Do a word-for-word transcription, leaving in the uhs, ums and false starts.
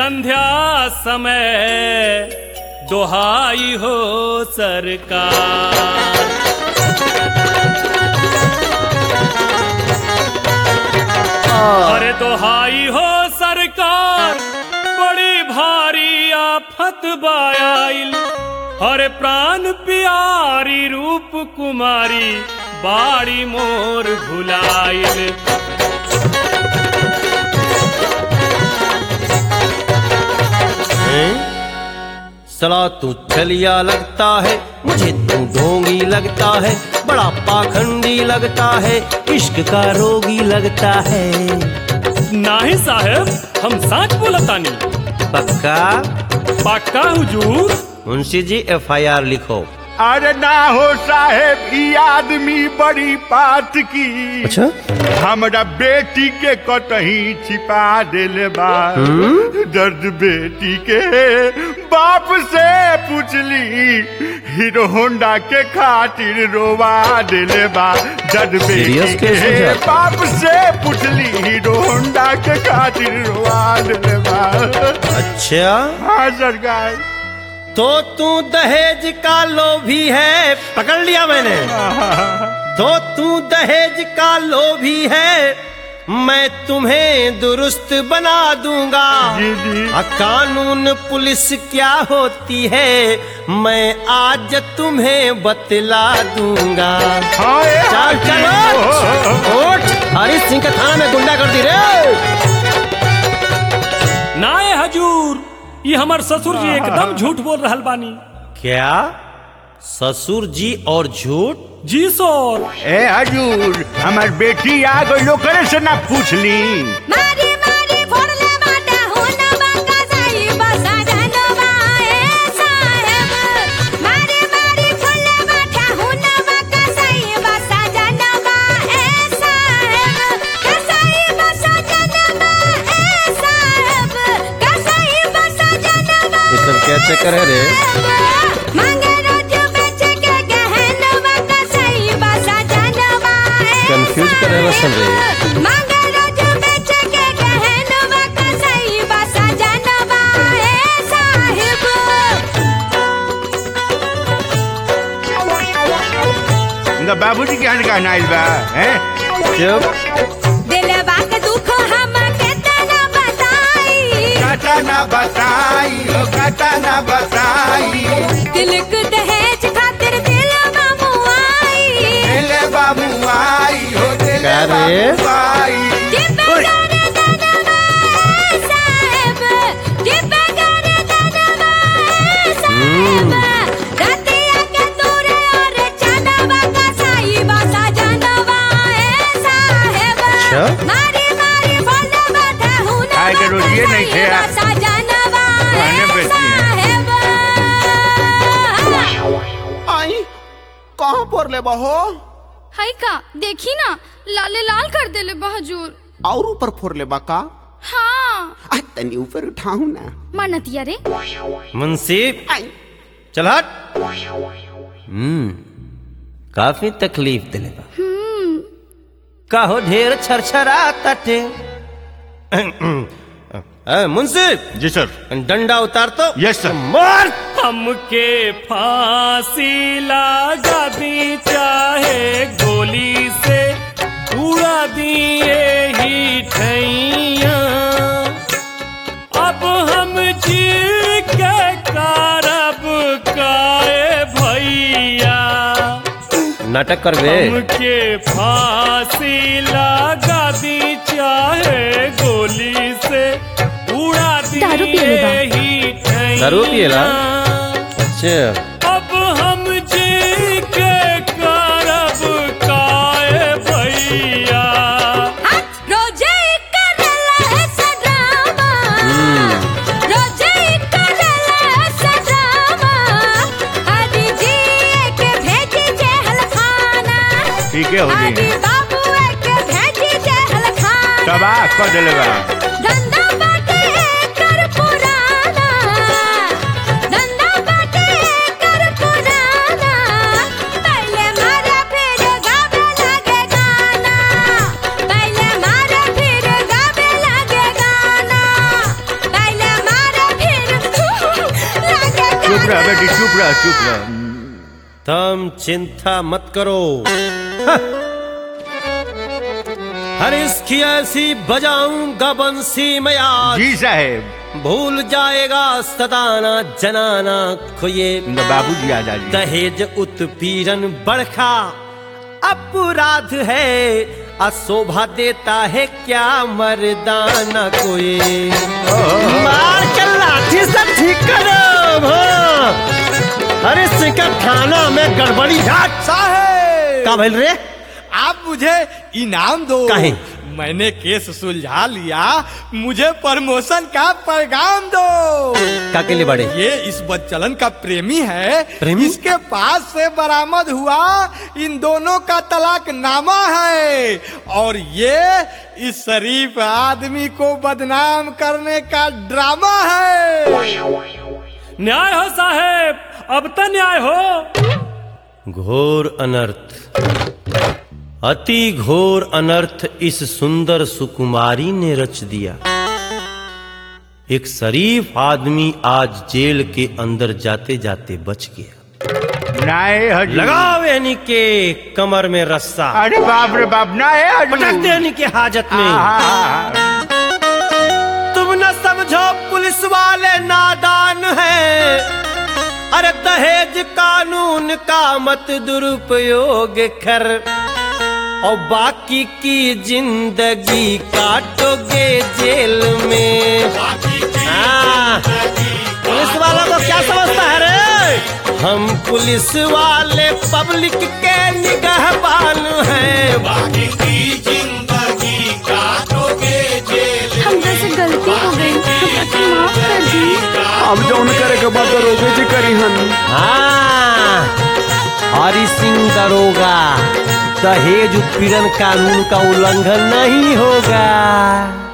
संध्या समय दोहाई हो सरकार। अरे दोहाई हो सरकार बड़ी भारी आफत बायाइल। अरे प्राण प्यारी रूप कुमारी बाड़ी मोर भुलाइल। सला तू छलिया लगता है, मुझे तू ढोंगी लगता है, बड़ा पाखंडी लगता है, इश्क का रोगी लगता है। नाही साहब, हम सच बोलतानी। पक्का? पक्का हुजूर। Munshi ji F I R लिखो। अरे ना हो साहेब, ये आदमी बड़ी बात की। अच्छा? हमरा बेटी के कतही छिपा दिल बा। दर्द बेटी के बाप से पूछली, हीरो होंडा के खातिर रोवा दिल बा। दर्द बेटी के बाप से पूछली, हीरो होंडा के खातिर रोवा दिल बा। अच्छा? हाँ सरकार। तो तू दहेज का लोभी है, पकड़ लिया मैंने। तो तू दहेज का लोभी है, मैं तुम्हें दुरुस्त बना दूंगा। जी जी। कानून पुलिस क्या होती है, मैं आज तुम्हें बतला दूंगा। चल चल उठ, हरी सिंह के थाना में गुंडा कर दी रे। नाए हजूर, ये हमार ससुर जी एकदम झूठ बोल रहल बानी। क्या? ससुर जी और झूठ? जी सर। ए हजूर, हमार बेटी आ गई, लोकरे से ना पूछली। मारी मारी फोड़ले बाटा होना बाका साई बसा जानवा ए साहेब। मारी मारी फोड़ले बाटा होना बाका साई बसा जानवा ए साहेब। कसाई बसा जानवा ए साहेब। कसाई बसा जानवा। ये सब क्या चक्कर है रे? कंफ्यूज कर रहे हो सब रे। बाबूजी के यहाँ कहना इस बार हैं? चुप। दिलवा के दुख हम केतना बताई, केतना बताई, केतना बताई। तिलक दहेज खातिर दिलवा मुआई, दिलवा मुआई हो दिलवा मुआई। मारी मारी बोले बाटा हुना आए के रोजिए नहीं थे आई कहाँ पर ले बहो? हाय का देखी ना, लाले लाल कर देले बहजूर। और ऊपर फोर ले बका? हाँ। आ तनी ऊपर उठाऊ ना। मानतिया रे। मुंशी चल हट। हम्म काफी तकलीफ दिले बा। कहो ढेर छरछरा तटे। मुंशी जी सर। डंडा उतार तो। Yes sir. मार। हमके फांसी लगा दी, चाहे गोली से उड़ा दिए ही ठैया। अब हम जी के कारब काए भैया। नाटक कर बे। हमके फांसी लगा दी, चाहे गोली से उड़ा दिए ही ठैया। दारू पिएला? अच्छा। अब हम जी के कारब काए भैया। रोजे करला है सड्रामा, रोजे करला है सड्रामा। हरी जी के भेजी जेहल खाना। ठीक है हो हरी जी। बाबू के भेजी जेहल खाना। तबाह कर दिले बा। धंधा बाटे कर पुराना, धंधा बाटे कर पुराना। पहले मारा फिर गावे लगे गाना, पहले मारा फिर गावे लगे गाना, पहले मारा चुप रह बेटी, चुप रह, चुप रह। तुम चिंता मत करो। हर इसकी ऐसी बजाऊंगा बंसी मैं आज, जी साहेब। भूल जाएगा सताना जनाना को ये बाबू जी आजा जी। दहेज उत्पीड़न बड़खा अपराध है, अशोभा देता है क्या मर्दाना कोई। मार के लाठी से ठीक करो। हाँ। अरे सिंह थाना में गड़बड़ी साहेब का भइल रे? आप मुझे इनाम दो। काहे? मैंने केस सुलझा लिया, मुझे प्रमोशन का पैगाम दो। का के लिए बड़े? ये इस बच्चलन का प्रेमी है। प्रेमी? इसके पास से बरामद हुआ इन दोनों का तलाकनामा है, और ये इस शरीफ आदमी को बदनाम करने का ड्रामा है। न्याय हो साहेब, अब तो न्याय हो। घोर अनर्थ, अति घोर अनर्थ इस सुंदर सुकुमारी ने रच दिया। एक शरीफ आदमी आज जेल के अंदर जाते जाते बच गया। नाए हजूर। लगाओ यानी के कमर में रस्सा, अरे बाप रे बाप, नाए हजूर। पटक दे यानी के हाजत में। आहा। तुम न समझो पुलिस वाले नादान हैं, अरे दहेज कानून का मत दुरुपयोग कर, और बाकी की जिंदगी काटोगे जेल में। हाँ, पुलिस वालों को क्या समझता है रे? हम पुलिस वाले पब्लिक के निगहबान हैं। बाकी की जिंदगी काटोगे जेल में। हमसे से गलती हो गई, हमसे माफ कर दी। हम जो करे के बाद रोगे जी करी हन। हाँ, हरि सिंह दरोगा, दहेज उत्पीड़न कानून का उल्लंघन नहीं होगा।